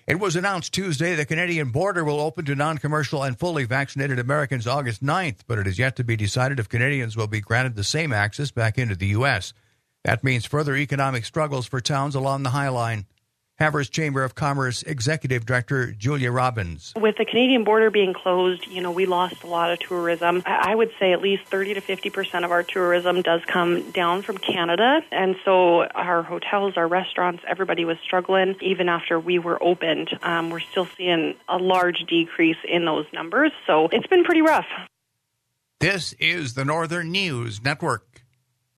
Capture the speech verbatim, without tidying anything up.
It was announced Tuesday the Canadian border will open to non-commercial and fully vaccinated Americans August ninth, but it is yet to be decided if Canadians will be granted the same access back into the U S. That means further economic struggles for towns along the High Line. Havers Chamber of Commerce Executive Director Julia Robbins. With the Canadian border being closed, you know, we lost a lot of tourism. I would say at least thirty to fifty percent of our tourism does come down from Canada. And so our hotels, our restaurants, everybody was struggling. Even after we were opened, um, we're still seeing a large decrease in those numbers. So it's been pretty rough. This is the Northern News Network.